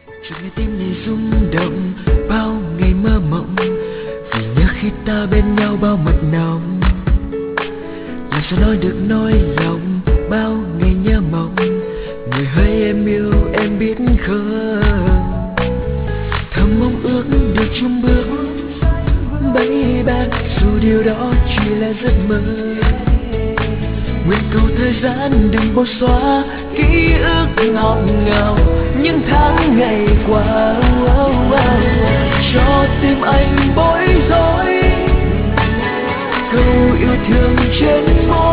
chợt nghe tim này rung động, bao ngày mơ mộng, vì nhớ khi ta bên nhau bao mật nồng. Làm sao nói được nỗi lòng, bao ngày nhớ mong, người hỡi em yêu em biết không? Thầm mong ước được chung bước baby, dù điều đó chỉ là giấc mơ. Nguyện cầu thời gian đừng bôi xóa ký ức ngọt ngào những tháng ngày qua. Cho tim anh bối rối câu yêu thương trên môi.